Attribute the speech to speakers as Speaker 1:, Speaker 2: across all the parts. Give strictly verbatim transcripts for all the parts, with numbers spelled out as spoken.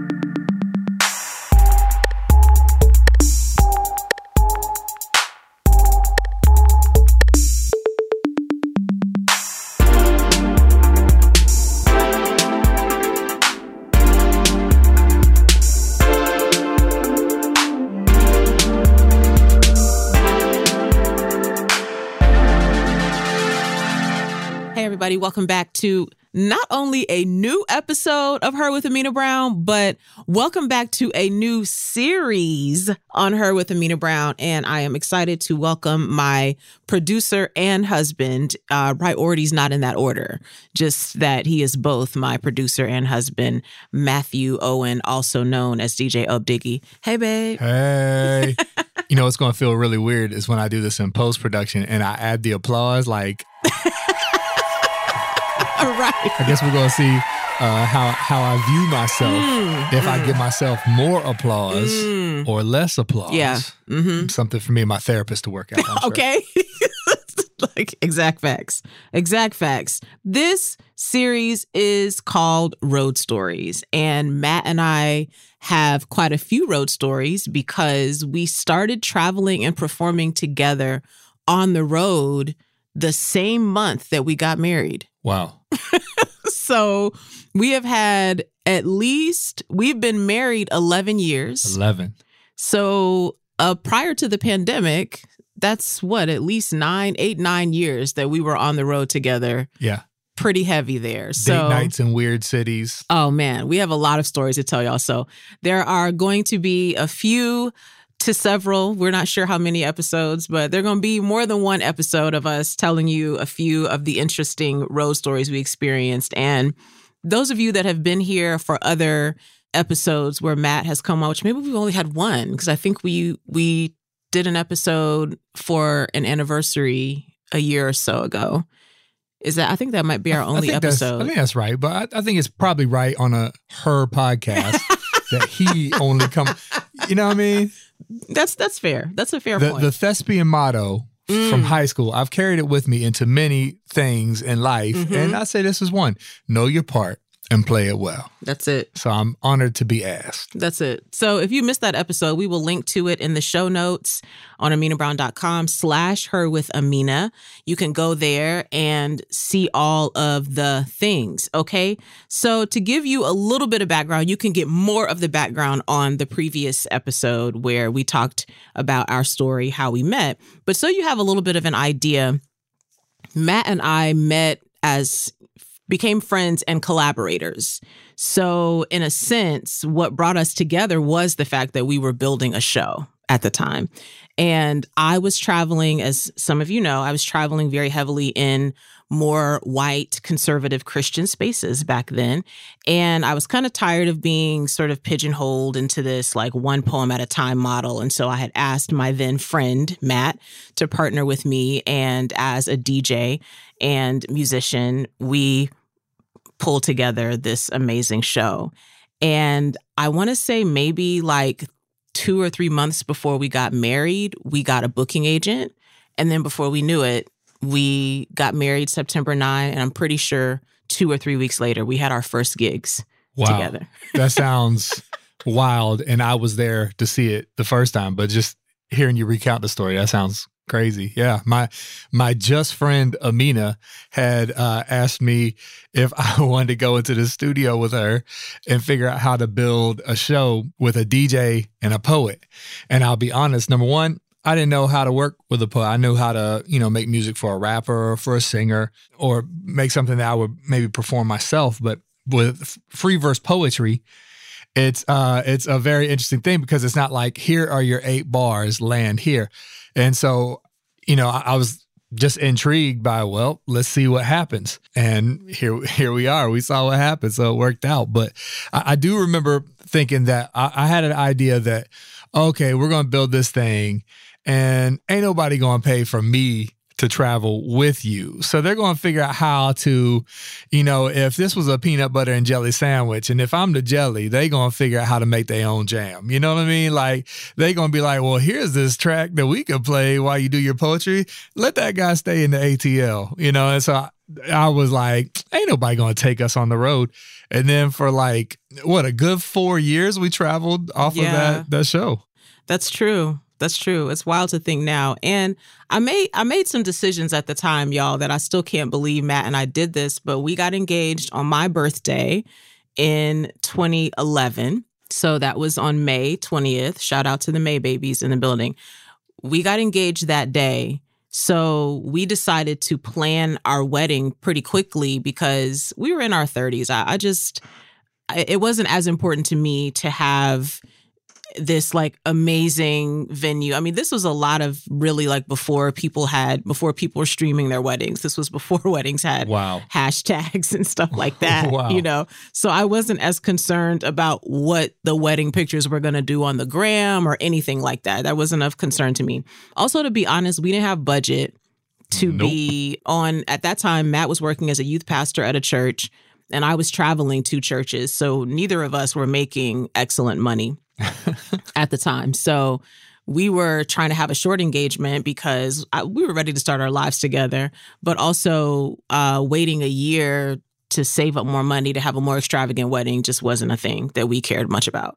Speaker 1: Welcome back to not only a new episode of Her with Amina Brown, but welcome back to a new series on Her with Amina Brown. And I am excited to welcome my producer and husband. Uh, priorities not in that order, just that he is both my producer and husband, Matthew Owen, also known as D J Updiggy. Hey, babe.
Speaker 2: Hey. You know what's going to feel really weird is when I do this in post-production and I add the applause like...
Speaker 1: Right.
Speaker 2: I guess we're going to see uh, how how I view myself mm, if mm. I give myself more applause mm. or less applause.
Speaker 1: Yeah. Mm-hmm.
Speaker 2: Something for me and my therapist to work out. I'm
Speaker 1: okay. Sure. Like exact facts. Exact facts. This series is called Road Stories, and Matt and I have quite a few road stories because we started traveling and performing together on the road the same month that we got married.
Speaker 2: Wow.
Speaker 1: So we have had at least, we've been married eleven years.
Speaker 2: eleven.
Speaker 1: So uh, prior to the pandemic, that's what, at least nine, eight, nine years that we were on the road together.
Speaker 2: Yeah.
Speaker 1: Pretty heavy there.
Speaker 2: Date
Speaker 1: So,
Speaker 2: nights in weird cities.
Speaker 1: Oh, man, we have a lot of stories to tell y'all. So there are going to be a few to several. We're not sure how many episodes, but there are going to be more than one episode of us telling you a few of the interesting road stories we experienced. And those of you that have been here for other episodes where Matt has come on, which maybe we've only had one, because I think we we did an episode for an anniversary a year or so ago. Is that, I think that might be our only
Speaker 2: I
Speaker 1: episode.
Speaker 2: I think that's right, but I, I think it's probably right on a her podcast that he only come, you know what I mean?
Speaker 1: That's that's fair. That's a fair
Speaker 2: the,
Speaker 1: point.
Speaker 2: The thespian motto mm. from high school, I've carried it with me into many things in life. Mm-hmm. And I say this is one, know your part and play it well.
Speaker 1: That's it.
Speaker 2: So I'm honored to be asked.
Speaker 1: That's it. So if you missed that episode, we will link to it in the show notes on aminabrown.com slash her with Amina. You can go there and see all of the things, okay? So to give you a little bit of background, you can get more of the background on the previous episode where we talked about our story, how we met. But so you have a little bit of an idea, Matt and I met as became friends and collaborators. So in a sense, what brought us together was the fact that we were building a show at the time. And I was traveling, as some of you know, I was traveling very heavily in more white, conservative Christian spaces back then. And I was kind of tired of being sort of pigeonholed into this like one poem at a time model. And so I had asked my then friend, Matt, to partner with me. And as a D J and musician, we pull together this amazing show. And I want to say maybe like two or three months before we got married, we got a booking agent. And then before we knew it, we got married September ninth. And I'm pretty sure two or three weeks later, we had our first gigs
Speaker 2: wow.
Speaker 1: together.
Speaker 2: That sounds wild. And I was there to see it the first time. But just hearing you recount the story, that sounds crazy. Yeah. My my just friend Amina had uh, asked me if I wanted to go into the studio with her and figure out how to build a show with a D J and a poet. And I'll be honest, number one, I didn't know how to work with a poet. I knew how to, you know, make music for a rapper or for a singer or make something that I would maybe perform myself. But with free verse poetry, it's uh, it's a very interesting thing because it's not like, here are your eight bars, land here. And so, you know, I, I was just intrigued by, well, let's see what happens. And here here we are. We saw what happened. So it worked out. But I, I do remember thinking that I, I had an idea that, okay, we're going to build this thing and ain't nobody going to pay for me to travel with you. So they're going to figure out how to, you know, if this was a peanut butter and jelly sandwich, and if I'm the jelly, they going to figure out how to make their own jam. You know what I mean? Like, they going to be like, well, here's this track that we could play while you do your poetry. Let that guy stay in the A T L, you know? And so I was like, ain't nobody going to take us on the road. And then for like, what, a good four years we traveled off
Speaker 1: Yeah.
Speaker 2: of that, that show.
Speaker 1: That's true. That's true. It's wild to think now. And I made I made some decisions at the time, y'all, that I still can't believe Matt and I did this, but we got engaged on my birthday in twenty eleven. So that was on May twentieth. Shout out to the May babies in the building. We got engaged that day. So we decided to plan our wedding pretty quickly because we were in our thirties. I, I just, it wasn't as important to me to have this like amazing venue. I mean, this was a lot of really like before people had, before people were streaming their weddings. This was before weddings had
Speaker 2: Wow.
Speaker 1: hashtags and stuff like that,
Speaker 2: Wow.
Speaker 1: you know? So I wasn't as concerned about what the wedding pictures were going to do on the gram or anything like that. That wasn't of concern to me. Also, to be honest, we didn't have budget to
Speaker 2: Nope.
Speaker 1: be on, at that time, Matt was working as a youth pastor at a church and I was traveling to churches. So neither of us were making excellent money at the time. So we were trying to have a short engagement because I, we were ready to start our lives together, but also uh, waiting a year to save up more money to have a more extravagant wedding just wasn't a thing that we cared much about.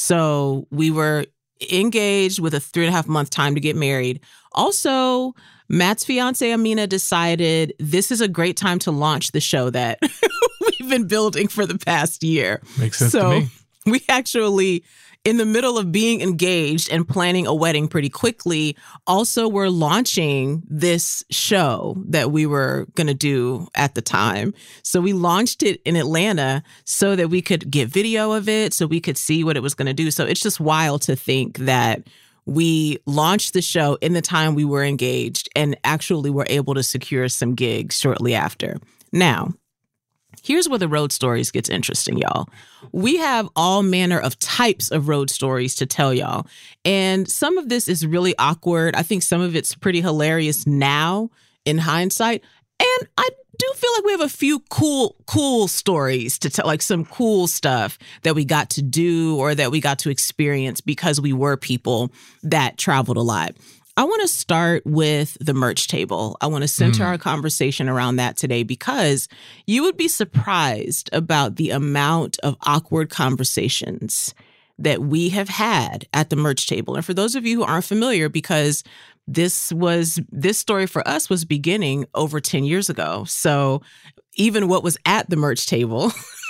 Speaker 1: So we were engaged with a three and a half month time to get married. Also, Matt's fiance, Amina, decided this is a great time to launch the show that we've been building for the past year.
Speaker 2: Makes sense
Speaker 1: so
Speaker 2: to me.
Speaker 1: We actually, in the middle of being engaged and planning a wedding pretty quickly, also were launching this show that we were going to do at the time. So we launched it in Atlanta so that we could get video of it, so we could see what it was going to do. So it's just wild to think that we launched the show in the time we were engaged and actually were able to secure some gigs shortly after. Now, here's where the road stories gets interesting, y'all. We have all manner of types of road stories to tell y'all. And some of this is really awkward. I think some of it's pretty hilarious now in hindsight. And I do feel like we have a few cool, cool stories to tell, like some cool stuff that we got to do or that we got to experience because we were people that traveled a lot. I want to start with the merch table. I want to center mm. our conversation around that today because you would be surprised about the amount of awkward conversations that we have had at the merch table. And for those of you who aren't familiar, because this was this story for us was beginning over ten years ago. So even what was at the merch table.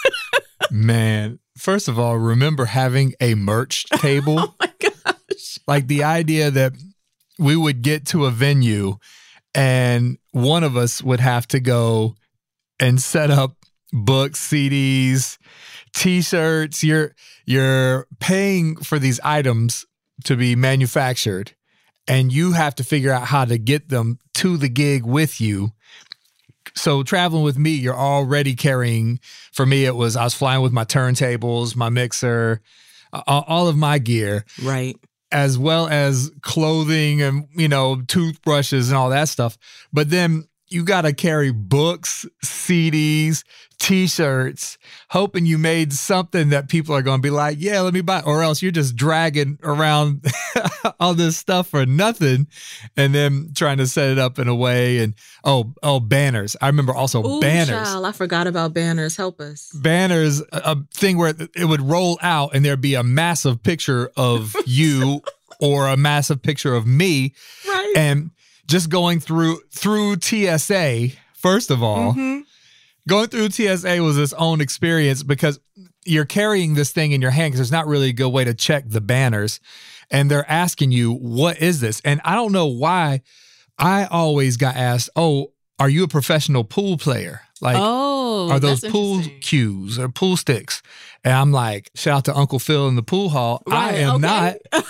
Speaker 2: Man, first of all, remember having a merch table?
Speaker 1: Oh my gosh.
Speaker 2: Like the idea that we would get to a venue and one of us would have to go and set up books, C Ds, T-shirts. You're, you're paying for these items to be manufactured and you have to figure out how to get them to the gig with you. So traveling with me, you're already carrying, for me, it was, I was flying with my turntables, my mixer, all of my gear.
Speaker 1: Right.
Speaker 2: As well as clothing and, you know, toothbrushes and all that stuff. But then you got to carry books, C Ds, T-shirts, hoping you made something that people are going to be like, yeah, let me buy, or else you're just dragging around all this stuff for nothing and then trying to set it up in a way. And, oh, oh, banners. I remember also
Speaker 1: Ooh,
Speaker 2: banners.
Speaker 1: Child, I forgot about banners. Help us.
Speaker 2: Banners, a, a thing where it would roll out and there'd be a massive picture of you or a massive picture of me.
Speaker 1: Right.
Speaker 2: And just going through through T S A, first of all, mm-hmm. going through T S A was its own experience because you're carrying this thing in your hand because there's not really a good way to check the banners. And they're asking you, what is this? And I don't know why I always got asked, oh, are you a professional pool player? Like,
Speaker 1: oh,
Speaker 2: are those pool cues or pool sticks? And I'm like, shout out to Uncle Phil in the pool hall.
Speaker 1: Right,
Speaker 2: I am
Speaker 1: okay.
Speaker 2: not.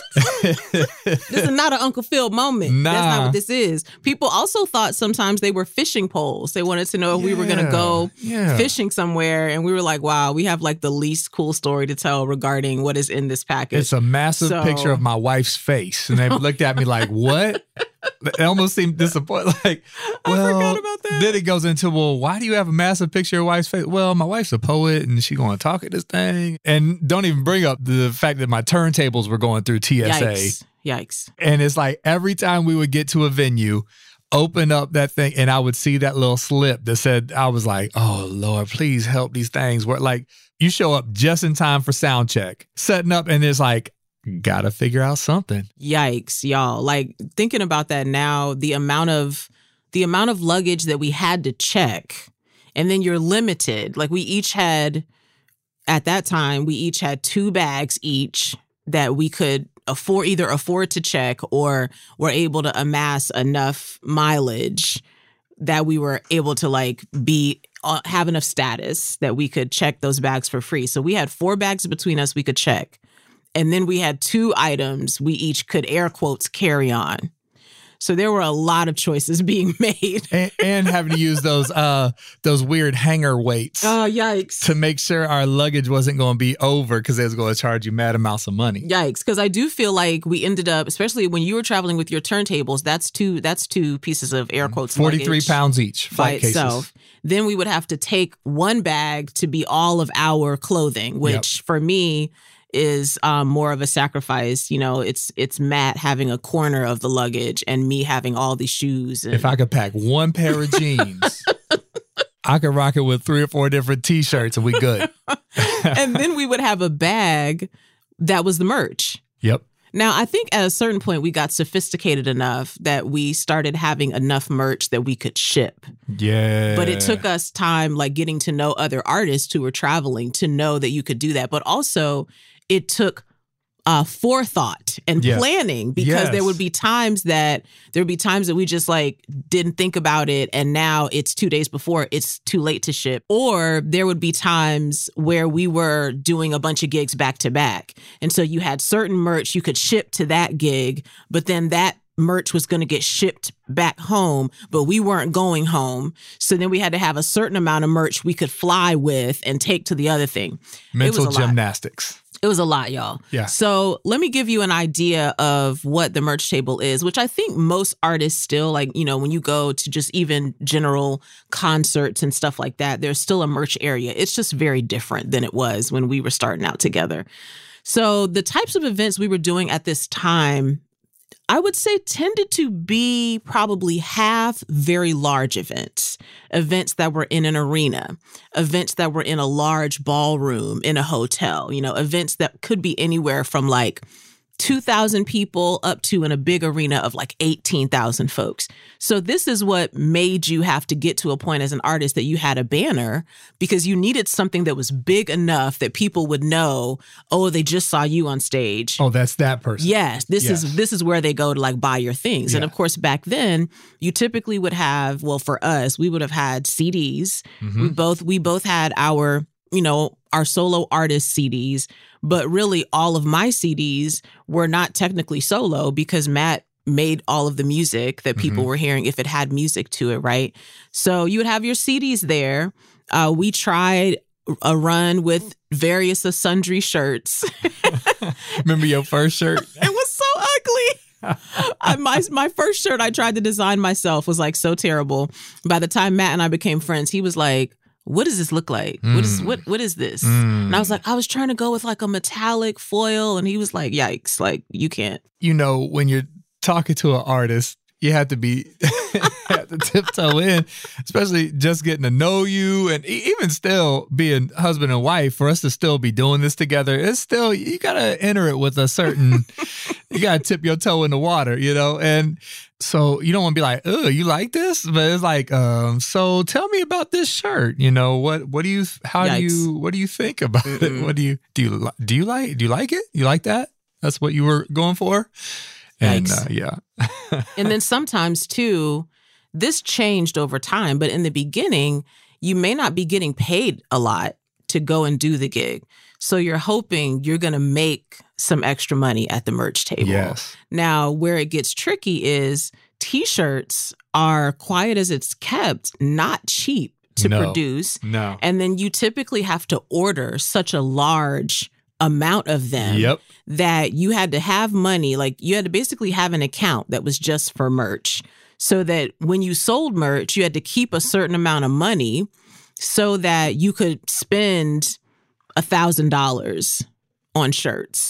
Speaker 1: This is not an Uncle Phil moment.
Speaker 2: Nah.
Speaker 1: That's not what this is. People also thought sometimes they were fishing poles. They wanted to know if
Speaker 2: yeah,
Speaker 1: we were going to go
Speaker 2: yeah.
Speaker 1: fishing somewhere. And we were like, wow, we have like the least cool story to tell regarding what is in this package.
Speaker 2: It's a massive
Speaker 1: so...
Speaker 2: picture of my wife's face. And they looked at me like, what? It almost seemed disappointed. Like, well,
Speaker 1: I forgot about that.
Speaker 2: Then it goes into, well, why do you have a massive picture of your wife's face? Well, my wife's a poet and she going to talk at this thing. And don't even bring up the fact that my turntables were going through T S A.
Speaker 1: Yikes. Yikes.
Speaker 2: And it's like every time we would get to a venue, open up that thing and I would see that little slip that said, I was like, oh, Lord, please help these things work. Like, you show up just in time for sound check, setting up, and it's like, gotta figure out something.
Speaker 1: Yikes, y'all. Like, thinking about that now, the amount of the amount of luggage that we had to check, and then you're limited. Like, we each had, at that time, we each had two bags each that we could afford, either afford to check or were able to amass enough mileage that we were able to like be uh, have enough status that we could check those bags for free. So we had four bags between us we could check. And then we had two items we each could, air quotes, carry on. So there were a lot of choices being made.
Speaker 2: and, and having to use those uh, those weird hanger weights.
Speaker 1: Oh, yikes.
Speaker 2: To make sure our luggage wasn't going to be over because they was going to charge you mad amounts of money.
Speaker 1: Yikes. Because I do feel like we ended up, especially when you were traveling with your turntables, that's two that's two pieces of air quotes
Speaker 2: forty-three pounds each.
Speaker 1: By
Speaker 2: Flight
Speaker 1: itself. Cases. Then we would have to take one bag to be all of our clothing, which yep. for me is um, more of a sacrifice. You know, it's it's Matt having a corner of the luggage and me having all these shoes. And...
Speaker 2: If I could pack one pair of jeans, I could rock it with three or four different T-shirts and we good.
Speaker 1: And then we would have a bag that was the merch.
Speaker 2: Yep.
Speaker 1: Now, I think at a certain point, we got sophisticated enough that we started having enough merch that we could ship.
Speaker 2: Yeah.
Speaker 1: But it took us time, like getting to know other artists who were traveling to know that you could do that. But also, it took uh, forethought and
Speaker 2: yes.
Speaker 1: planning because
Speaker 2: yes.
Speaker 1: there would be times that there would be times that we just like didn't think about it. And now it's two days before, it's too late to ship. Or there would be times where we were doing a bunch of gigs back to back. And so you had certain merch you could ship to that gig, but then that merch was going to get shipped back home, but we weren't going home. So then we had to have a certain amount of merch we could fly with and take to the other thing.
Speaker 2: Mental gymnastics.
Speaker 1: It was a lot, y'all.
Speaker 2: Yeah.
Speaker 1: So let me give you an idea of what the merch table is, which I think most artists still, like, you know, when you go to just even general concerts and stuff like that, there's still a merch area. It's just very different than it was when we were starting out together. So the types of events we were doing at this time, I would say tended to be probably half very large events, events that were in an arena, events that were in a large ballroom in a hotel, you know, events that could be anywhere from like two thousand people up to in a big arena of like eighteen thousand folks. So this is what made you have to get to a point as an artist that you had a banner because you needed something that was big enough that people would know, oh, they just saw you on stage.
Speaker 2: Oh, that's that person.
Speaker 1: Yes, this
Speaker 2: yes.
Speaker 1: is this is where they go to like buy your things. Yeah. And of course, back then, you typically would have, well, for us, we would have had C Ds. Mm-hmm. We both we both had our, you know, our solo artist C Ds, but really all of my C Ds were not technically solo because Matt made all of the music that people mm-hmm. were hearing if it had music to it, right? So you would have your C Ds there. Uh, we tried a run with various sundry shirts.
Speaker 2: Remember your first shirt?
Speaker 1: It was so ugly. I, my my first shirt I tried to design myself was like so terrible. By the time Matt and I became friends, he was like, what does this look like? Mm. What is what what is this? Mm. And I was like, I was trying to go with like a metallic foil. And he was like, yikes, like you can't.
Speaker 2: You know, when you're talking to an artist, you have to be have to tiptoe in, especially just getting to know you. And even still being husband and wife, for us to still be doing this together, it's still, you got to enter it with a certain, you got to tip your toe in the water, you know? And so you don't want to be like, oh, you like this? But it's like, um, so tell me about this shirt. You know, what, what do you, how Yikes. do you, what do you think about Mm-mm. it? What do you, do you, do you like, do you like it? You like that? That's what you were going for? And uh, yeah.
Speaker 1: And then sometimes too, this changed over time, but in the beginning, you may not be getting paid a lot to go and do the gig. So you're hoping you're going to make some extra money at the merch table.
Speaker 2: Yes.
Speaker 1: Now, where it gets tricky is T-shirts are, quiet as it's kept, not cheap to
Speaker 2: no,
Speaker 1: produce.
Speaker 2: No.
Speaker 1: And then you typically have to order such a large amount of them
Speaker 2: yep.
Speaker 1: that you had to have money. Like you had to basically have an account that was just for merch so that when you sold merch, you had to keep a certain amount of money so that you could spend a thousand dollars on shirts.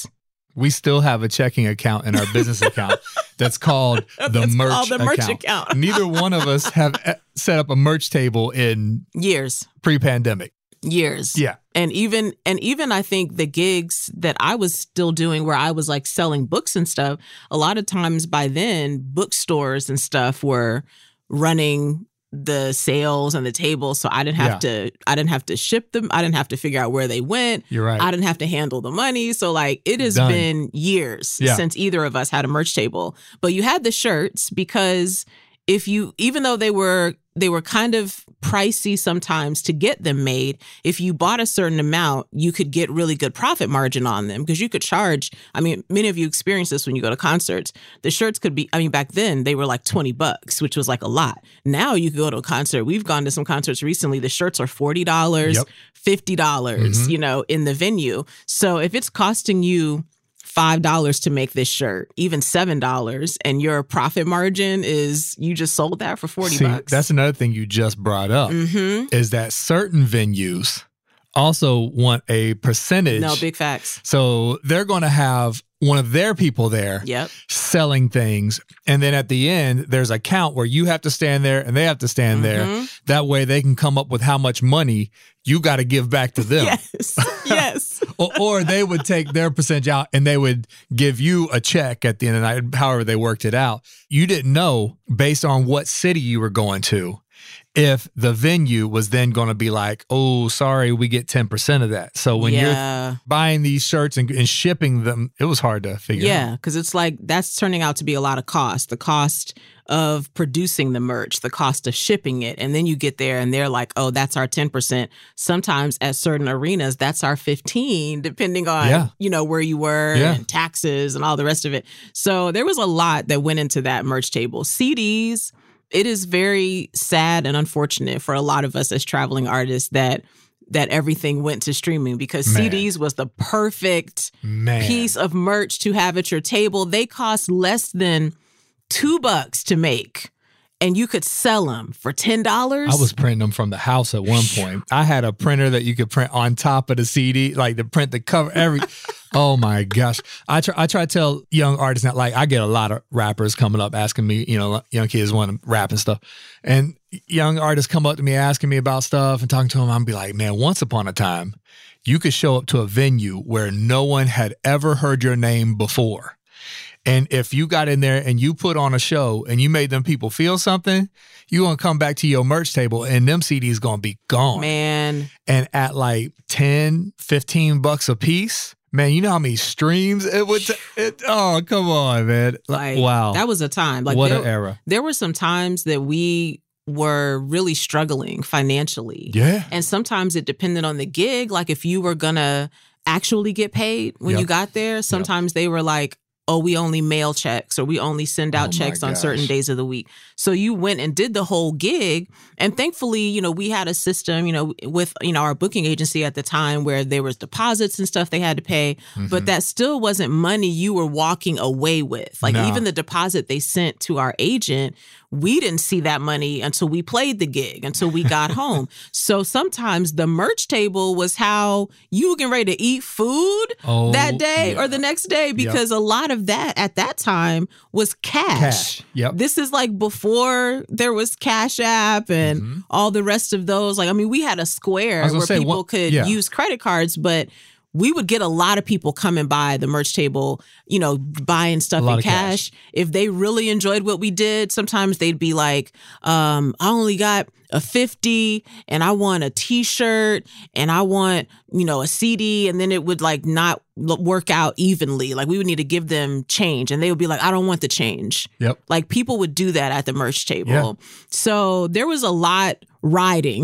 Speaker 2: We still have a checking account in our business account that's called the
Speaker 1: That's
Speaker 2: merch
Speaker 1: called the merch
Speaker 2: account.
Speaker 1: account.
Speaker 2: Neither one of us have e- set up a merch table in
Speaker 1: Years.
Speaker 2: pre-pandemic.
Speaker 1: Years.
Speaker 2: Yeah.
Speaker 1: And even and even I think the gigs that I was still doing where I was like selling books and stuff, a lot of times by then bookstores and stuff were running the sales and the tables, so I didn't have
Speaker 2: Yeah.
Speaker 1: to I didn't have to ship them. I didn't have to figure out where they went.
Speaker 2: You're right.
Speaker 1: I didn't have to handle the money. So like it has
Speaker 2: Done.
Speaker 1: been years
Speaker 2: Yeah.
Speaker 1: since either of us had a merch table. But you had the shirts because if you even though they were they were kind of pricey sometimes to get them made, if you bought a certain amount, you could get really good profit margin on them because you could charge. I mean, many of you experience this when you go to concerts. The shirts could be, I mean, back then they were like twenty bucks, which was like a lot. Now you could go to a concert. We've gone to some concerts recently. The shirts are forty dollars,
Speaker 2: Yep.
Speaker 1: fifty dollars,
Speaker 2: Mhm.
Speaker 1: you know, in the venue. So if it's costing you five dollars to make this shirt, even seven dollars, and your profit margin is you just sold that for forty
Speaker 2: See,
Speaker 1: bucks.
Speaker 2: that's another thing you just brought up
Speaker 1: Mm-hmm.
Speaker 2: is that certain venues also want a percentage.
Speaker 1: No, big facts.
Speaker 2: So they're going to have one of their people there
Speaker 1: Yep.
Speaker 2: selling things. And then at the end, there's a count where you have to stand there and they have to stand there.
Speaker 1: Mhm.
Speaker 2: That way they can come up with how much money you got to give back to them.
Speaker 1: Yes. Yes.
Speaker 2: or, or they would take their percentage out and they would give you a check at the end of the night, however they worked it out. You didn't know based on what city you were going to if the venue was then going to be like, oh, sorry, we get ten percent of that. So when
Speaker 1: yeah.
Speaker 2: you're buying these shirts and, and shipping them, it was hard to figure out.
Speaker 1: Yeah, because it's like that's turning out to be a lot of cost. The cost of producing the merch, the cost of shipping it. And then you get there and they're like, oh, that's our ten percent. Sometimes at certain arenas, that's our fifteen, depending on,
Speaker 2: Yeah.
Speaker 1: you know, where you were
Speaker 2: Yeah.
Speaker 1: and taxes and all the rest of it. So there was a lot that went into that merch table. C Ds, it is very sad and unfortunate for a lot of us as traveling artists that that everything went to streaming because
Speaker 2: Man.
Speaker 1: C Ds was the perfect
Speaker 2: Man.
Speaker 1: piece of merch to have at your table. They cost less than two bucks to make, and you could sell them for ten dollars.
Speaker 2: I was printing them from the house at one point. I had a printer that you could print on top of the C D, like to print the cover. Every, oh my gosh! I try. I try to tell young artists that, like, I get a lot of rappers coming up asking me, you know, young kids want to rap and stuff, and young artists come up to me asking me about stuff and talking to them. I'm be like, man, once upon a time, you could show up to a venue where no one had ever heard your name before. And if you got in there and you put on a show and you made them people feel something, you're going to come back to your merch table and them C Ds going to be gone.
Speaker 1: Man,
Speaker 2: And at like ten, fifteen bucks a piece, man, you know how many streams it would t- it, oh, come on, man.
Speaker 1: like
Speaker 2: Wow.
Speaker 1: that was a time. Like
Speaker 2: what
Speaker 1: there,
Speaker 2: an era.
Speaker 1: there were some times that we were really struggling financially.
Speaker 2: Yeah.
Speaker 1: And sometimes it depended on the gig. Like if you were gonna actually get paid when
Speaker 2: Yep.
Speaker 1: you got there, sometimes they were like, oh, we only mail checks or we only send out
Speaker 2: Oh my
Speaker 1: checks on
Speaker 2: gosh.
Speaker 1: certain days of the week. So you went and did the whole gig. And thankfully, you know, we had a system, you know, with, you know, our booking agency at the time where there was deposits and stuff they had to pay,
Speaker 2: Mm-hmm.
Speaker 1: but that still wasn't money you were walking away with. Like
Speaker 2: No.
Speaker 1: even the deposit they sent to our agent, we didn't see that money until we played the gig, until we got home. So sometimes the merch table was how you were getting ready to eat food
Speaker 2: Oh,
Speaker 1: that day
Speaker 2: yeah.
Speaker 1: or the next day, because a lot of that at that time was cash.
Speaker 2: Cash. Yep.
Speaker 1: This is like before there was Cash App and
Speaker 2: Mhm.
Speaker 1: all the rest of those. Like, I mean, we had a
Speaker 2: I
Speaker 1: square
Speaker 2: was gonna
Speaker 1: where
Speaker 2: say,
Speaker 1: people
Speaker 2: what-
Speaker 1: could
Speaker 2: yeah.
Speaker 1: use credit cards, but we would get a lot of people coming by the merch table, you know, buying stuff
Speaker 2: A lot
Speaker 1: in
Speaker 2: of cash.
Speaker 1: cash. If they really enjoyed what we did, sometimes they'd be like, um, I only got a fifty and I want a t-shirt and I want, you know, a C D. And then it would like not l- work out evenly. Like we would need to give them change and they would be like, I don't want the change.
Speaker 2: Yep.
Speaker 1: Like people would do that at the merch table.
Speaker 2: Yeah.
Speaker 1: So there was a lot riding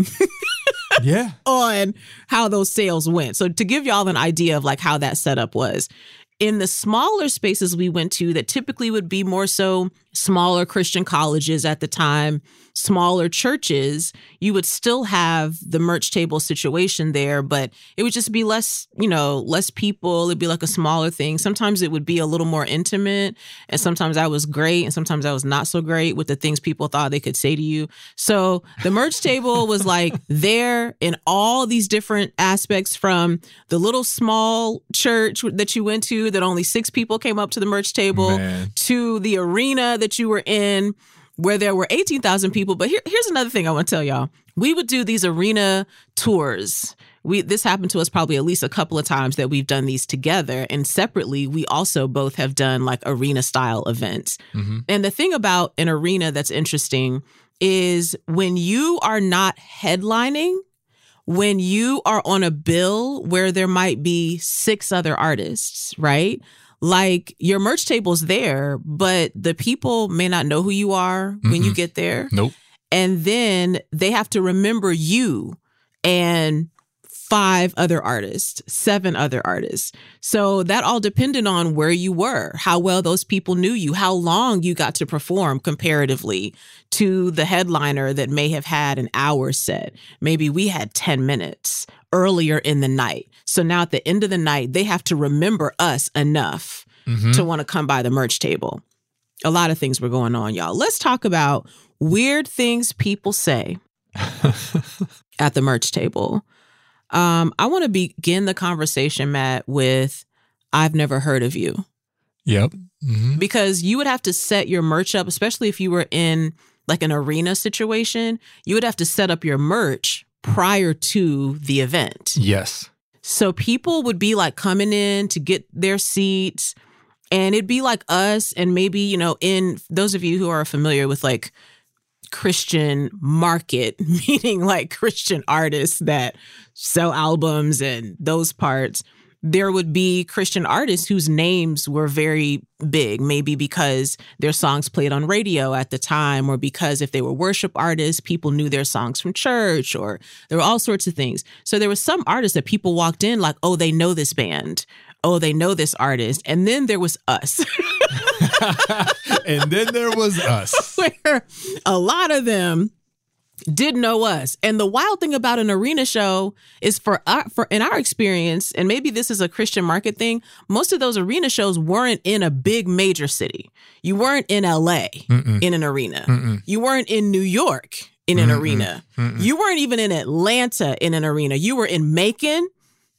Speaker 2: Yeah.
Speaker 1: on how those sales went. So to give y'all an idea of like how that setup was, in the smaller spaces we went to that typically would be more so smaller Christian colleges at the time, smaller churches, you would still have the merch table situation there, but it would just be less, you know, less people. It'd be like a smaller thing. Sometimes it would be a little more intimate, and sometimes that was great, and sometimes that was not so great with the things people thought they could say to you. So the merch table was like there in all these different aspects, from the little small church that you went to that only six people came up to the merch table,
Speaker 2: Man.
Speaker 1: to the arena that you were in where there were eighteen thousand people. But here, here's another thing I want to tell y'all. We would do these arena tours. We This happened to us probably at least a couple of times that we've done these together. And separately, we also both have done like arena style events. Mm-hmm. And the thing about an arena that's interesting is when you are not headlining, when you are on a bill where there might be six other artists, right? Like your merch table's there, but the people may not know who you are Mm-mm. when you get there.
Speaker 2: Nope.
Speaker 1: And then they have to remember you and five other artists, seven other artists. So that all depended on where you were, how well those people knew you, how long you got to perform comparatively to the headliner that may have had an hour set. Maybe we had ten minutes earlier in the night. So now at the end of the night, they have to remember us enough mm-hmm. to want to come by the merch table. A lot of things were going on, y'all. Let's talk about weird things people say at the merch table. Um, I want to begin the conversation, Matt, with I've never heard of you.
Speaker 2: Yep. Mm-hmm.
Speaker 1: Because you would have to set your merch up, especially if you were in like an arena situation, you would have to set up your merch prior to the event.
Speaker 2: Yes.
Speaker 1: So people would be like coming in to get their seats, and it'd be like us, and maybe, you know, in those of you who are familiar with like Christian market, meaning like Christian artists that sell albums and those parts, there would be Christian artists whose names were very big, maybe because their songs played on radio at the time, or because if they were worship artists, people knew their songs from church, or there were all sorts of things. So there were some artists that people walked in like, oh, they know this band. Oh, they know this artist. And then there was us.
Speaker 2: And then there was us.
Speaker 1: Where a lot of them did know us. And the wild thing about an arena show is for our, for in our experience, and maybe this is a Christian market thing, most of those arena shows weren't in a big major city. You weren't in L A Mm-mm. in an arena. Mm-mm. You weren't in New York in an Mm-mm. arena. Mm-mm. You weren't even in Atlanta in an arena. You were in Macon.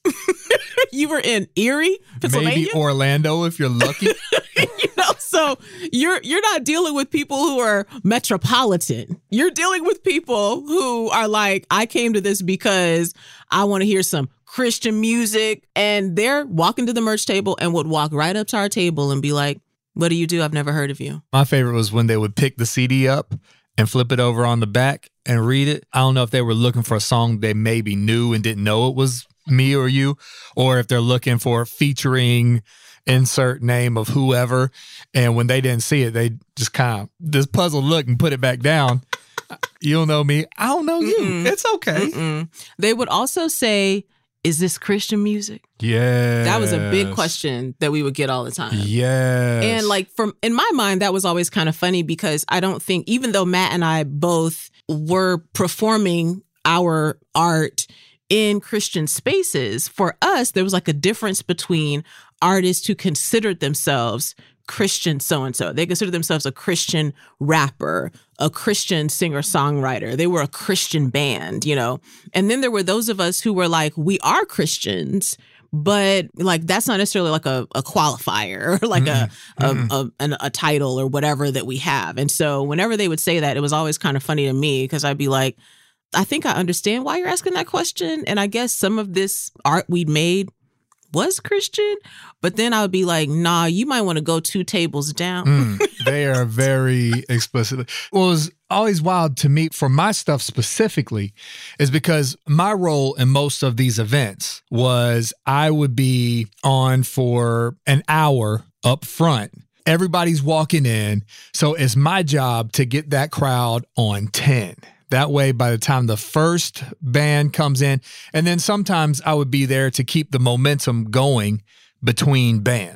Speaker 1: You were in Erie, Pennsylvania.
Speaker 2: Maybe Orlando if you're lucky.
Speaker 1: You know, so you're you're not dealing with people who are metropolitan. You're dealing with people who are like, I came to this because I want to hear some Christian music. And they're walking to the merch table and would walk right up to our table and be like, what do you do? I've never heard of you.
Speaker 2: My favorite was when they would pick the C D up and flip it over on the back and read it. I don't know if they were looking for a song they maybe knew and didn't know it was me or you, or if they're looking for featuring insert name of whoever. And when they didn't see it, they just kind of this puzzled look and put it back down. You don't know me. I don't know you. Mm-mm. It's okay.
Speaker 1: Mm-mm. They would also say, is this Christian music?
Speaker 2: Yeah.
Speaker 1: That was a big question that we would get all the time.
Speaker 2: Yes.
Speaker 1: And like from in my mind, that was always kind of funny because I don't think, even though Matt and I both were performing our art in Christian spaces, for us, there was like a difference between artists who considered themselves Christian so-and-so. They considered themselves a Christian rapper, a Christian singer-songwriter. They were a Christian band, you know? And then there were those of us who were like, we are Christians, but like, that's not necessarily like a, a qualifier or like mm-hmm. a, mm-hmm. a, a, an, a title or whatever that we have. And so whenever they would say that, it was always kind of funny to me because I'd be like, I think I understand why you're asking that question. And I guess some of this art we'd made was Christian, but then I would be like, nah, you might want to go two tables down.
Speaker 2: mm, they are very explicit. What was always wild to me for my stuff specifically is because my role in most of these events was I would be on for an hour up front. Everybody's walking in. So it's my job to get that crowd on ten. That way, by the time the first band comes in, and then sometimes I would be there to keep the momentum going between bands.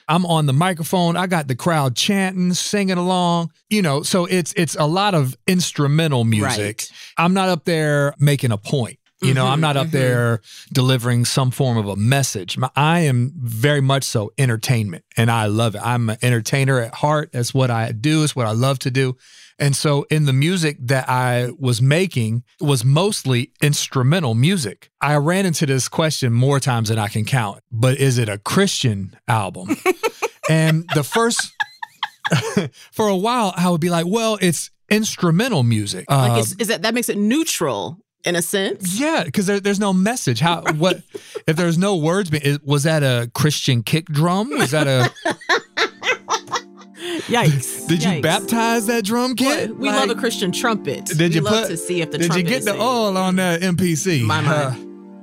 Speaker 2: I'm on the microphone. I got the crowd chanting, singing along, you know, so it's it's a lot of instrumental music.
Speaker 1: Right.
Speaker 2: I'm not up there making a point. You know,
Speaker 1: Mm-hmm,
Speaker 2: I'm not up
Speaker 1: mm-hmm.
Speaker 2: there delivering some form of a message. My, I am very much so entertainment, and I love it. I'm an entertainer at heart. That's what I do. It's what I love to do. And so in the music that I was making was mostly instrumental music. I ran into this question more times than I can count, but is it a Christian album? And the first, for a while, I would be like, well, it's instrumental music.
Speaker 1: Like,
Speaker 2: Uh,
Speaker 1: it's, is that that makes it neutral in a sense?
Speaker 2: Yeah, because there, there's no message. How? What? If there's no words? Is, was that a Christian kick drum? Was that a?
Speaker 1: Yikes!
Speaker 2: Did you
Speaker 1: Yikes.
Speaker 2: baptize that drum kit?
Speaker 1: Well, we
Speaker 2: Like,
Speaker 1: love a Christian trumpet.
Speaker 2: Did
Speaker 1: we
Speaker 2: you
Speaker 1: love
Speaker 2: put?
Speaker 1: to see if the
Speaker 2: did you
Speaker 1: trumpet
Speaker 2: get
Speaker 1: is
Speaker 2: the
Speaker 1: singing.
Speaker 2: oil on that M P C?
Speaker 1: My, my.
Speaker 2: Uh,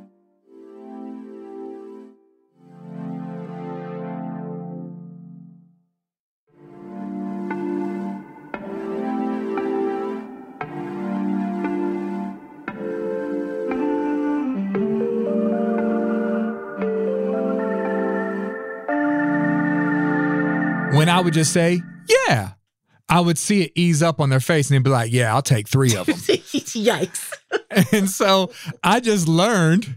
Speaker 2: when I would just say, yeah, I would see it ease up on their face and they'd be like, yeah, I'll take three of them.
Speaker 1: Yikes!
Speaker 2: And so I just learned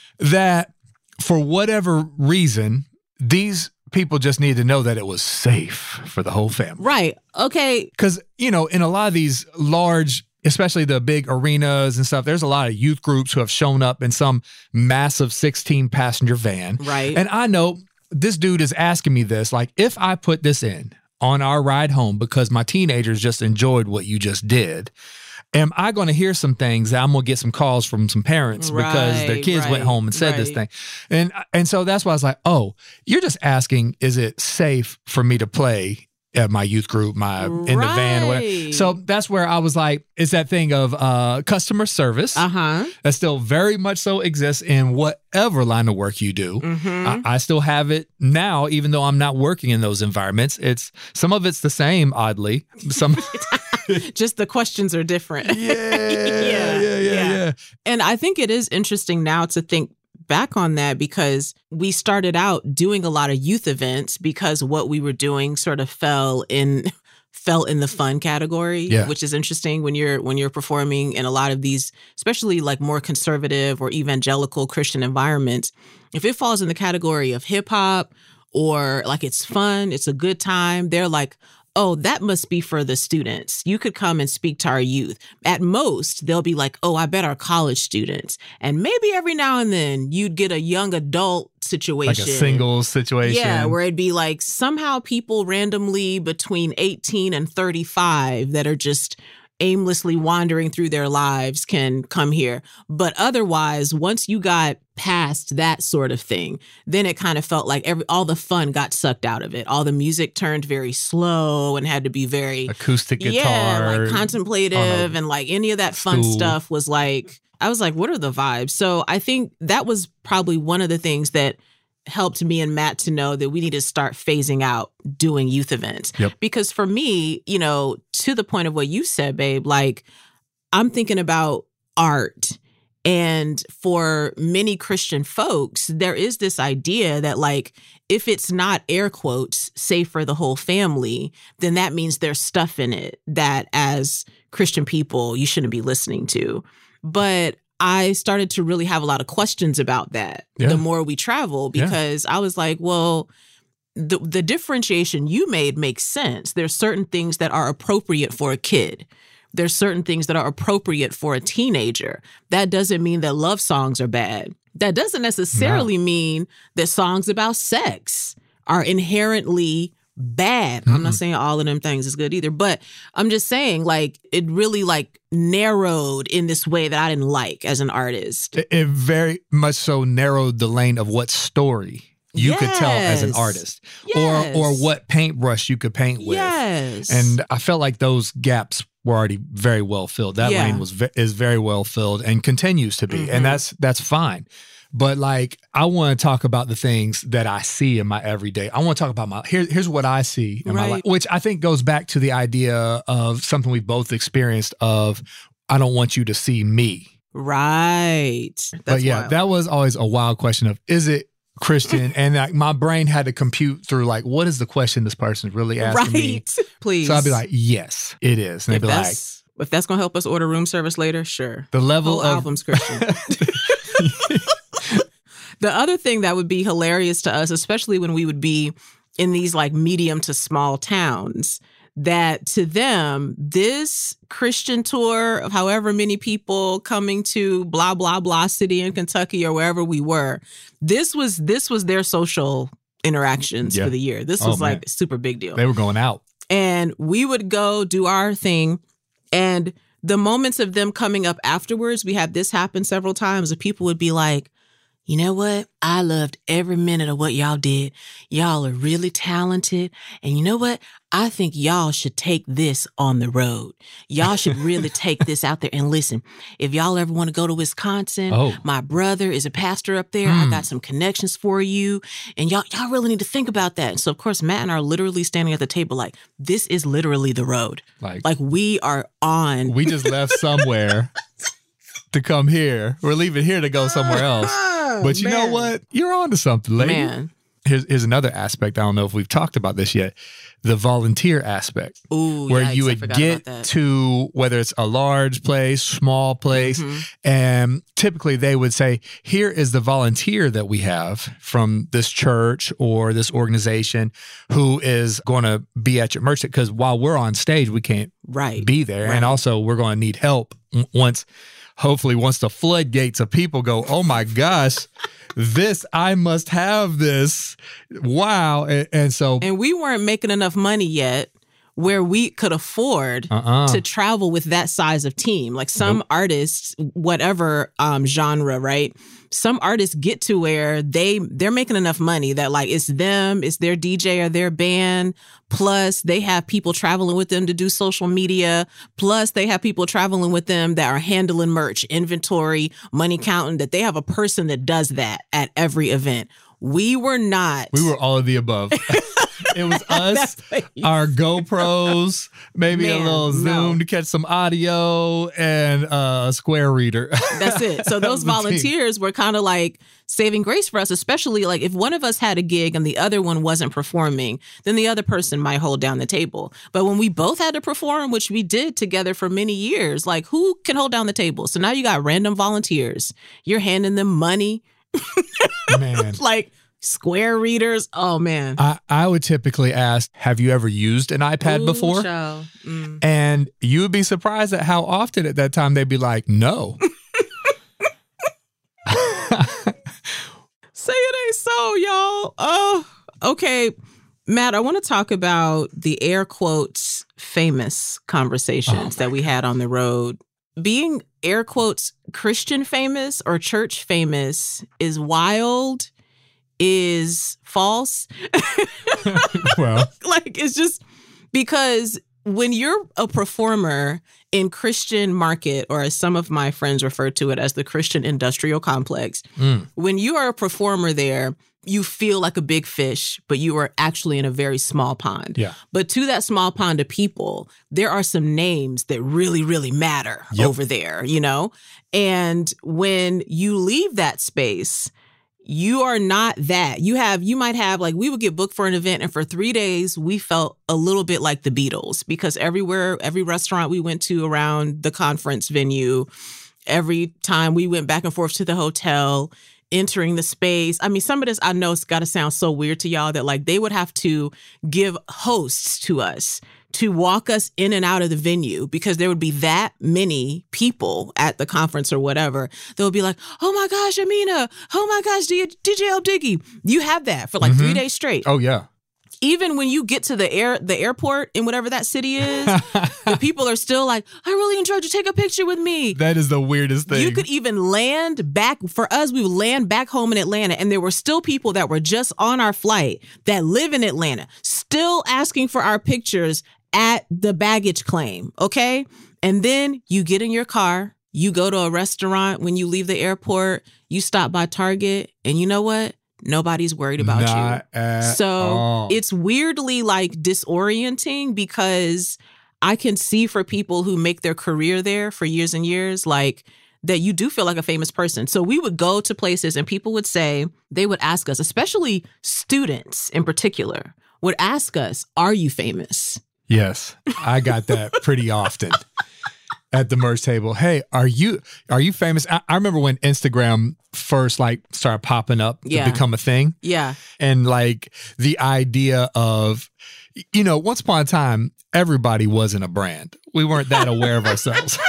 Speaker 2: that for whatever reason, these people just need to know that it was safe for the whole family.
Speaker 1: Right. Okay.
Speaker 2: Because, you know, in a lot of these large, especially the big arenas and stuff, there's a lot of youth groups who have shown up in some massive sixteen passenger van.
Speaker 1: Right.
Speaker 2: And I know this dude is asking me this, like, if I put this in on our ride home because my teenagers just enjoyed what you just did, am I going to hear some things that I'm going to get some calls from some parents because their
Speaker 1: Right,
Speaker 2: kids
Speaker 1: right,
Speaker 2: went home and said this
Speaker 1: right.
Speaker 2: thing? And and so that's why I was like, oh, you're just asking, is it safe for me to play at my youth group, my in the van, whatever.
Speaker 1: Right.
Speaker 2: So that's where I was like, it's that thing of uh, customer service
Speaker 1: Uh huh.
Speaker 2: that still very much so exists in whatever line of work you do.
Speaker 1: Mm-hmm.
Speaker 2: I, I still have it now, even though I'm not working in those environments. It's some of it's the same, oddly. Some,
Speaker 1: Just the questions are different.
Speaker 2: yeah, yeah, yeah, yeah, yeah.
Speaker 1: And I think it is interesting now to think back on that because we started out doing a lot of youth events because what we were doing sort of fell in fell in the fun category,
Speaker 2: Yeah.
Speaker 1: which is interesting when you're when you're performing in a lot of these, especially like more conservative or evangelical Christian environments. If it falls in the category of hip hop or like it's fun, it's a good time, they're like, oh, that must be for the students. You could come and speak to our youth. At most, they'll be like, oh, I bet our college students. And maybe every now and then you'd get a young adult situation.
Speaker 2: Like a single situation.
Speaker 1: Yeah, where it'd be like somehow people randomly between eighteen and thirty-five that are just aimlessly wandering through their lives can come here. But otherwise, once you got past that sort of thing, then it kind of felt like every all the fun got sucked out of it. All the music turned very slow and had to be very
Speaker 2: acoustic guitar.
Speaker 1: yeah, like contemplative, and like any of that fun
Speaker 2: stool.
Speaker 1: stuff was like, I was like, what are the vibes? So I think that was probably one of the things that helped me and Matt to know that we need to start phasing out doing youth events.
Speaker 2: Yep.
Speaker 1: Because for me, you know, to the point of what you said, babe, like I'm thinking about art. And for many Christian folks, there is this idea that like, if it's not air quotes, safe for the whole family, then that means there's stuff in it that as Christian people, you shouldn't be listening to. But I started to really have a lot of questions about that
Speaker 2: Yeah.
Speaker 1: the more we travel, because I was like, well, the the differentiation you made makes sense. There's certain things that are appropriate for a kid. There's certain things that are appropriate for a teenager. That doesn't mean that love songs are bad. That doesn't necessarily
Speaker 2: No.
Speaker 1: mean that songs about sex are inherently bad. I'm not
Speaker 2: Mm-mm.
Speaker 1: saying all of them things is good either, but I'm just saying like it really like narrowed in this way that I didn't like as an artist.
Speaker 2: It, it very much so narrowed the lane of what story you could tell as an
Speaker 1: Yes.
Speaker 2: artist,
Speaker 1: Yes.
Speaker 2: or or what paintbrush you could paint with.
Speaker 1: Yes.
Speaker 2: And I felt like those gaps were already very well filled. That
Speaker 1: Yeah.
Speaker 2: lane was ve- is very well filled and continues to be,
Speaker 1: Mhm.
Speaker 2: and that's that's fine. But like, I want to talk about the things that I see in my everyday. I want to talk about my here, here's what I see in my
Speaker 1: Right.
Speaker 2: life, which I think goes back to the idea of something we both experienced of I don't want you to see me.
Speaker 1: Right. That's
Speaker 2: but yeah,
Speaker 1: wild.
Speaker 2: that was always a wild question of is it Christian, and like my brain had to compute through like, what is the question this person is really asking
Speaker 1: right.
Speaker 2: me?
Speaker 1: Please.
Speaker 2: So I'd be like, yes, it is. And
Speaker 1: if
Speaker 2: they'd be like,
Speaker 1: that's, if that's going to help us order room service later, sure.
Speaker 2: The level
Speaker 1: Whole
Speaker 2: of
Speaker 1: albums, Christian. The other thing that would be hilarious to us, especially when we would be in these like medium to small towns, that to them, this Christian tour of however many people coming to blah, blah, blah city in Kentucky or wherever we were, this was this was their social interactions yeah. for the year. This was oh, like a super big deal.
Speaker 2: They were going out.
Speaker 1: And we would go do our thing. And the moments of them coming up afterwards, we had this happen several times, and people would be like, you know what? I loved every minute of what y'all did. Y'all are really talented. And you know what? I think y'all should take this on the road. Y'all should really take this out there. And listen, if y'all ever want to go to Wisconsin, oh. my brother is a pastor up there. Mm. I got some connections for you. And y'all, y'all really need to think about that. And so, of course, Matt and I are literally standing at the table like, this is literally the road. Like, like we are on.
Speaker 2: We just left somewhere to come here. We're leaving here to go somewhere else. But you Man. know what? You're on to something, lady.
Speaker 1: Man.
Speaker 2: Here's, here's another aspect. I don't know if we've talked about this yet. The volunteer aspect.
Speaker 1: Ooh,
Speaker 2: where
Speaker 1: yikes,
Speaker 2: you would get to, whether it's a large place, small place, mm-hmm. and typically they would say, here is the volunteer that we have from this church or this organization who is going to be at your merch. Because while we're on stage, we can't
Speaker 1: right.
Speaker 2: be there.
Speaker 1: Right.
Speaker 2: And also we're going to need help once Hopefully, once the floodgates of people go, oh my gosh, this, I must have this. Wow. And, and so.
Speaker 1: And we weren't making enough money yet where we could afford uh-uh. to travel with that size of team. Like some nope. artists, whatever um, genre, right? Some artists get to where they, they're making enough money that like it's them, it's their D J or their band. Plus they have people traveling with them to do social media. Plus they have people traveling with them that are handling merch, inventory, money counting, that they have a person that does that at every event. We were not.
Speaker 2: We were all of the above. It was us, our GoPros, maybe Man, a little Zoom no. to catch some audio, and uh, a Square reader.
Speaker 1: That's it. So those volunteers team. were kind of like saving grace for us, especially like if one of us had a gig and the other one wasn't performing, then the other person might hold down the table. But when we both had to perform, which we did together for many years, like who can hold down the table? So now you got random volunteers. You're handing them money.
Speaker 2: Man.
Speaker 1: Like Square readers. Oh, man.
Speaker 2: I, I would typically ask, have you ever used an iPad
Speaker 1: Ooh,
Speaker 2: before?
Speaker 1: Mm.
Speaker 2: And you would be surprised at how often at that time they'd be like, no.
Speaker 1: Say it ain't so, y'all. Oh, okay. Matt, I want to talk about the air quotes famous conversations oh that we God. had on the road. Being air quotes Christian famous or church famous is wild, is false.
Speaker 2: Well,
Speaker 1: like it's just because when you're a performer in Christian market, or as some of my friends refer to it as the Christian industrial complex, mm. when you are a performer there, you feel like a big fish, but you are actually in a very small pond.
Speaker 2: Yeah.
Speaker 1: But to that small pond of people, there are some names that really, really matter yep. over there, you know? And when you leave that space, you are not that. You have, you might have, like, we would get booked for an event, and for three days, we felt a little bit like the Beatles, because everywhere, every restaurant we went to around the conference venue, every time we went back and forth to the hotel, entering the space. I mean, some of this, I know it's got to sound so weird to y'all that like they would have to give hosts to us to walk us in and out of the venue, because there would be that many people at the conference or whatever. They would be like, oh my gosh, Amina. Oh my gosh, D J L Diggy. You have that for like mm-hmm. three days straight.
Speaker 2: Oh yeah.
Speaker 1: Even when you get to the air, the airport in whatever that city is, the people are still like, I really enjoyed you. Take a picture with me.
Speaker 2: That is the weirdest thing.
Speaker 1: You could even land back. For us, we would land back home in Atlanta, and there were still people that were just on our flight that live in Atlanta, still asking for our pictures at the baggage claim. Okay. And then you get in your car, you go to a restaurant. When you leave the airport, you stop by Target, and you know what? Nobody's worried about
Speaker 2: Not
Speaker 1: you.
Speaker 2: At
Speaker 1: so
Speaker 2: all.
Speaker 1: It's weirdly like disorienting, because I can see for people who make their career there for years and years, like that you do feel like a famous person. So we would go to places and people would say, they would ask us, especially students in particular, would ask us, are you famous?
Speaker 2: Yes, I got that pretty often at the merch table. Hey, are you are you famous? I, I remember when Instagram first like started popping up to
Speaker 1: Yeah.
Speaker 2: become a thing.
Speaker 1: Yeah.
Speaker 2: And like the idea of, you know, once upon a time, everybody wasn't a brand. We weren't that aware of ourselves.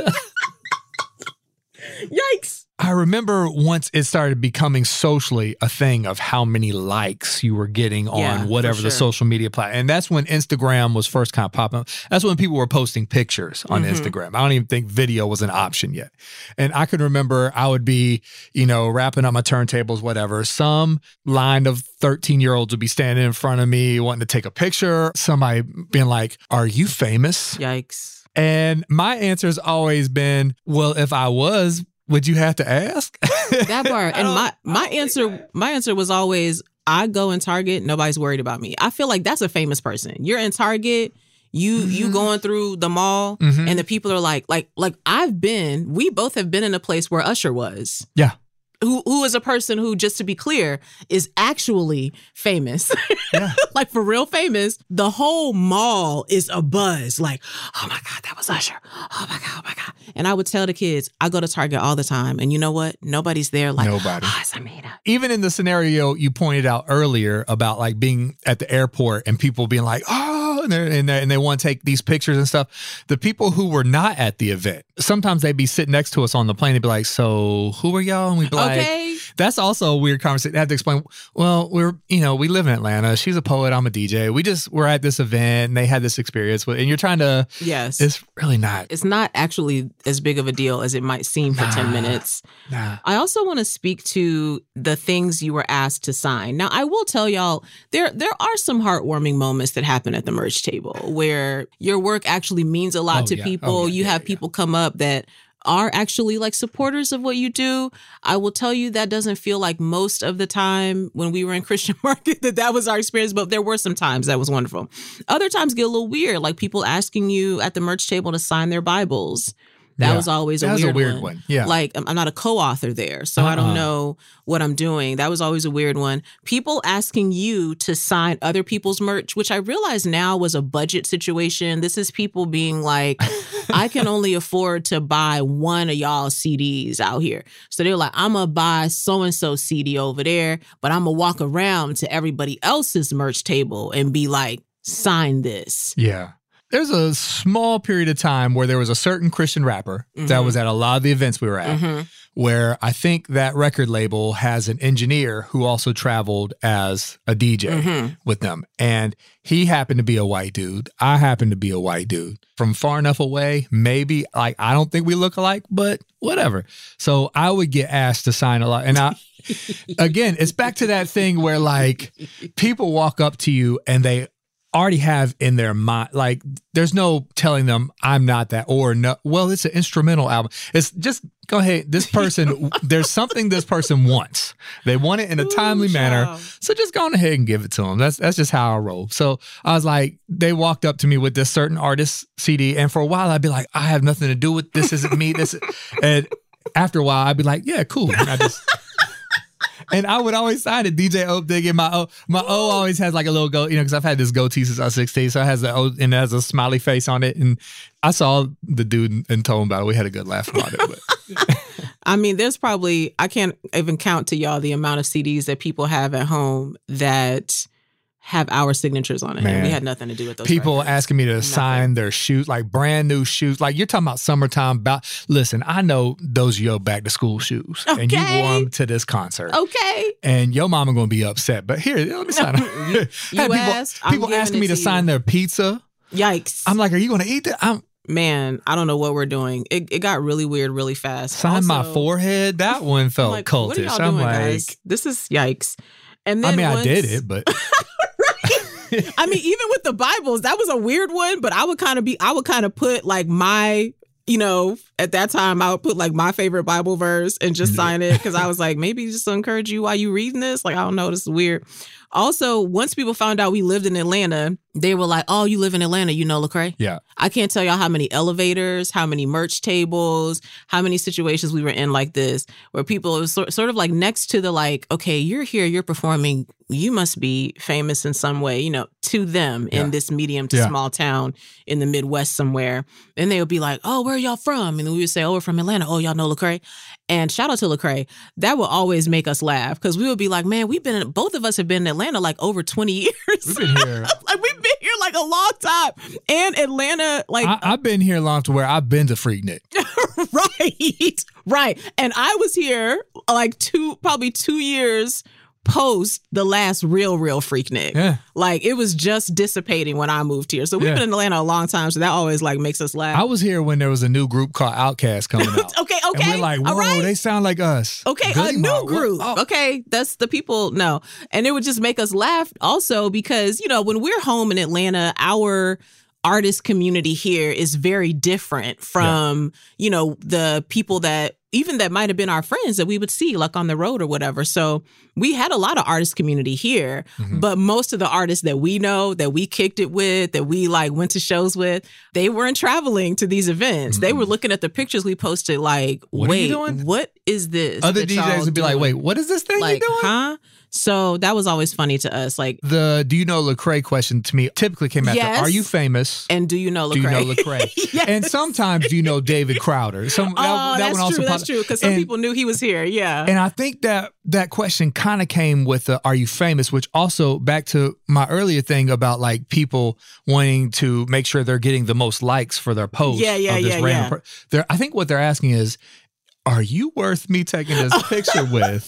Speaker 1: Yikes.
Speaker 2: I remember once it started becoming socially a thing of how many likes you were getting on
Speaker 1: Yeah,
Speaker 2: whatever
Speaker 1: for
Speaker 2: the
Speaker 1: sure.
Speaker 2: social media platform. And that's when Instagram was first kind of popping up. That's when people were posting pictures on
Speaker 1: Mhm.
Speaker 2: Instagram. I don't even think video was an option yet. And I could remember I would be, you know, wrapping up my turntables, whatever. Some line of thirteen-year-olds would be standing in front of me wanting to take a picture. Somebody being like, are you famous?
Speaker 1: Yikes.
Speaker 2: And my answer has always been, well, if I was, would you have to ask?
Speaker 1: That part. And my my answer my answer was always, I go in Target, nobody's worried about me. I feel like that's a famous person. You're in Target, you you going through the mall,
Speaker 2: Mhm.
Speaker 1: and the people are like, like, like I've been, we both have been in a place where Usher was.
Speaker 2: Yeah.
Speaker 1: Who who is a person who, just to be clear, is actually famous.
Speaker 2: Yeah.
Speaker 1: Like for real famous. The whole mall is a buzz. Like, oh my God, that was Usher. Oh my God, oh my God. And I would tell the kids, I go to Target all the time. And you know what? Nobody's there like,
Speaker 2: Nobody.
Speaker 1: oh, it's Amina.
Speaker 2: Even in the scenario you pointed out earlier about like being at the airport and people being like, oh, and, they're, and, they're, and they want to take these pictures and stuff. The people who were not at the event, sometimes they'd be sitting next to us on the plane. They'd be like, so who are y'all? And we'd be like,
Speaker 1: Okay.
Speaker 2: that's also a weird conversation. I have to explain, well, we're, you know, we live in Atlanta. She's a poet. I'm a D J. We just, we're at this event and they had this experience with, and you're trying to,
Speaker 1: Yes.
Speaker 2: it's really not.
Speaker 1: It's not actually as big of a deal as it might seem for
Speaker 2: Nah.
Speaker 1: ten minutes.
Speaker 2: Nah.
Speaker 1: I also want to speak to the things you were asked to sign. Now, I will tell y'all, there there are some heartwarming moments that happen at the merch table where your work actually means a lot
Speaker 2: Oh,
Speaker 1: to
Speaker 2: yeah.
Speaker 1: people.
Speaker 2: Oh, yeah,
Speaker 1: you
Speaker 2: yeah,
Speaker 1: have
Speaker 2: yeah.
Speaker 1: people come up that are actually like supporters of what you do. I will tell you that doesn't feel like most of the time when we were in Christian Market that that was our experience, but there were some times that was wonderful. Other times get a little weird, like people asking you at the merch table to sign their Bibles. That
Speaker 2: Yeah.
Speaker 1: was always a
Speaker 2: That was
Speaker 1: weird,
Speaker 2: a weird
Speaker 1: one.
Speaker 2: one. Yeah.
Speaker 1: Like I'm I'm not a co-author there, so I don't
Speaker 2: Uh-uh.
Speaker 1: know what I'm doing. That was always a weird one. People asking you to sign other people's merch, which I realize now was a budget situation. This is people being like, I can only afford to buy one of y'all C Ds out here. So they're like, I'm going to buy so-and-so C D over there, but I'm going to walk around to everybody else's merch table and be like, sign this.
Speaker 2: Yeah. There's a small period of time where there was a certain Christian rapper that
Speaker 1: Mhm.
Speaker 2: was at a lot of the events we were at,
Speaker 1: Mhm.
Speaker 2: where I think that record label has an engineer who also traveled as a D J
Speaker 1: Mhm.
Speaker 2: with them. And he happened to be a white dude. I happened to be a white dude. From far enough away, maybe, like, I don't think we look alike, but whatever. So I would get asked to sign a lot. And I, again, it's back to that thing where, like, people walk up to you and they already have in their mind, like, there's no telling them I'm not that, or no, well, it's an instrumental album. It's just go ahead. This person, there's something this person wants. They want it in a timely
Speaker 1: Ooh,
Speaker 2: manner.
Speaker 1: child.
Speaker 2: So just go on ahead and give it to them. That's that's just how I roll. So I was like, they walked up to me with this certain artist C D, and for a while I'd be like, I have nothing to do with this. Isn't me. This, is, and after a while I'd be like, yeah, cool. And I just. And I would always sign it. D J Ope Dig, and my O, my O always has like a little go, you know, because I've had this goatee since I was sixteen, so it has the O and it has a smiley face on it. And I saw the dude and told him about it. We had a good laugh about it. But.
Speaker 1: I mean, there's probably, I can't even count to y'all the amount of C Ds that people have at home that have our signatures on it.
Speaker 2: Man.
Speaker 1: And we had nothing to do with those
Speaker 2: People
Speaker 1: records.
Speaker 2: asking me to
Speaker 1: Nothing.
Speaker 2: sign their shoes, like brand new shoes. Like you're talking about summertime. About listen, I know those are your back to school shoes, and you
Speaker 1: Okay.
Speaker 2: wore them to this concert.
Speaker 1: Okay.
Speaker 2: And your mama gonna be upset. But here, let me sign.
Speaker 1: You-
Speaker 2: Had
Speaker 1: you
Speaker 2: people
Speaker 1: asked, I'm
Speaker 2: people
Speaker 1: giving
Speaker 2: asking
Speaker 1: it
Speaker 2: me to
Speaker 1: to you.
Speaker 2: sign their pizza.
Speaker 1: Yikes.
Speaker 2: I'm like, are you gonna eat that? I'm
Speaker 1: Man, I don't know what we're doing. It, it got really weird really fast.
Speaker 2: sign my
Speaker 1: Also,
Speaker 2: forehead. That one
Speaker 1: I'm
Speaker 2: felt
Speaker 1: like,
Speaker 2: cultish.
Speaker 1: what are y'all
Speaker 2: I'm
Speaker 1: doing,
Speaker 2: like,
Speaker 1: guys? This is yikes. And then
Speaker 2: I mean,
Speaker 1: once,
Speaker 2: I did it, but
Speaker 1: I mean, even with the Bibles, that was a weird one, but I would kind of be, I would kind of put like my, you know, at that time, I would put like my favorite Bible verse and just sign it because I was like, maybe just to encourage you while you reading this. Like, I don't know, this is weird. Also, once people found out we lived in Atlanta, they were like, oh, you live in Atlanta, you know Lecrae?
Speaker 2: Yeah.
Speaker 1: I can't tell y'all how many elevators, how many merch tables, how many situations we were in like this, where people, it was sort, sort of like next to the like, okay, you're here, you're performing, you must be famous in some way, you know, to them
Speaker 2: Yeah.
Speaker 1: in this medium to
Speaker 2: Yeah.
Speaker 1: small town in the Midwest somewhere. And they would be like, oh, where are y'all from? And then we would say, oh, we're from Atlanta. Oh, y'all know Lecrae? And shout out to Lecrae. That will always make us laugh because we would be like, man, we've been, in, both of us have been in Atlanta like over twenty years.
Speaker 2: We've been here.
Speaker 1: Like we've been here like a long time. And Atlanta, like
Speaker 2: I, I've been here long to where I've been to Freaknik.
Speaker 1: right, right. And I was here like two, probably two years post the last real, real Freaknik.
Speaker 2: Yeah.
Speaker 1: Like it was just dissipating when I moved here. So we've
Speaker 2: Yeah.
Speaker 1: been in Atlanta a long time. So that always like makes us laugh.
Speaker 2: I was here when there was a new group called Outkast coming out.
Speaker 1: okay, okay.
Speaker 2: And we're like, whoa,
Speaker 1: all right.
Speaker 2: they sound like us.
Speaker 1: Okay,
Speaker 2: Goody
Speaker 1: a new
Speaker 2: Mob.
Speaker 1: group.
Speaker 2: Oh.
Speaker 1: Okay, that's the people. No, and it would just make us laugh also because you know when we're home in Atlanta, our artist community here is very different from you know the people that even that might have been our friends that we would see like on the road or whatever. So we had a lot of artist community here,
Speaker 2: Mhm.
Speaker 1: but most of the artists that we know, that we kicked it with, that we like went to shows with, they weren't traveling to these events. They were looking at the pictures we posted like,
Speaker 2: What are you
Speaker 1: wait,
Speaker 2: doing?
Speaker 1: what is this?
Speaker 2: Other
Speaker 1: that
Speaker 2: D Js
Speaker 1: y'all
Speaker 2: would be like,
Speaker 1: doing?
Speaker 2: wait, what is this thing
Speaker 1: like,
Speaker 2: you doing?
Speaker 1: huh? So that was always funny to us. Like,
Speaker 2: The do you know Lecrae question to me typically came after,
Speaker 1: Yes.
Speaker 2: are you famous?
Speaker 1: and do you know Lecrae?
Speaker 2: Do you know Lecrae?
Speaker 1: Yes.
Speaker 2: And sometimes do you know David Crowder? Some,
Speaker 1: Oh,
Speaker 2: that, that
Speaker 1: that's
Speaker 2: one also
Speaker 1: true.
Speaker 2: popped-
Speaker 1: That's true. Because some
Speaker 2: and-
Speaker 1: people knew he was here. Yeah.
Speaker 2: And I think that that question kind of came with the "Are you famous?" which also back to my earlier thing about like people wanting to make sure they're getting the most likes for their post.
Speaker 1: Yeah, yeah,
Speaker 2: of this
Speaker 1: yeah,
Speaker 2: random
Speaker 1: yeah.
Speaker 2: per- they're, I think what they're asking is, "Are you worth me taking this picture with?"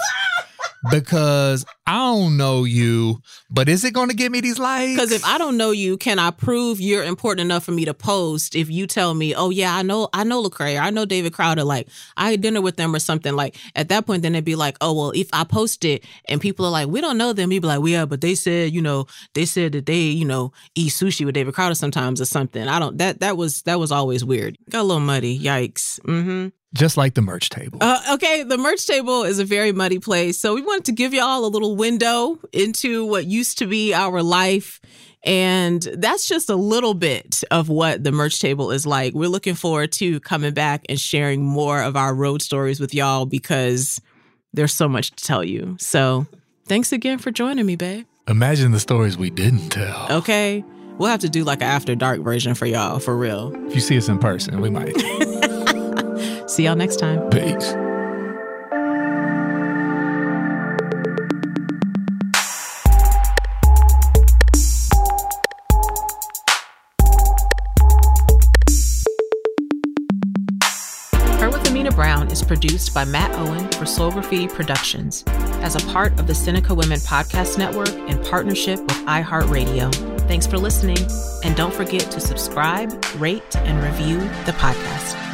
Speaker 2: Because I don't know you, but is it going to give me these likes?
Speaker 1: Because if I don't know you, can I prove you're important enough for me to post? If you tell me, oh yeah, I know, I know Lecrae, or I know David Crowder, like I had dinner with them or something. Like at that point, then it'd be like, oh well, if I post it and people are like, we don't know them, you'd be like, well, yeah, but they said, you know, they said that they, you know, eat sushi with David Crowder sometimes or something. I don't. That that was that was always weird. Got a little muddy. Yikes. Mm-hmm.
Speaker 2: Just like the merch table.
Speaker 1: Uh, okay, the merch table is a very muddy place. So we wanted to give y'all a little window into what used to be our life. And that's just a little bit of what the merch table is like. We're looking forward to coming back and sharing more of our road stories with y'all because there's so much to tell you. So thanks again for joining me, babe.
Speaker 2: Imagine the stories we didn't tell.
Speaker 1: Okay, we'll have to do like an after dark version for y'all, for real.
Speaker 2: If you see us in person, we might.
Speaker 1: See y'all next time.
Speaker 2: Peace.
Speaker 1: Her with Amina Brown is produced by Matt Owen for Soul Graffiti Productions as a part of the Seneca Women Podcast Network in partnership with iHeartRadio. Thanks for listening, and don't forget to subscribe, rate, and review the podcast.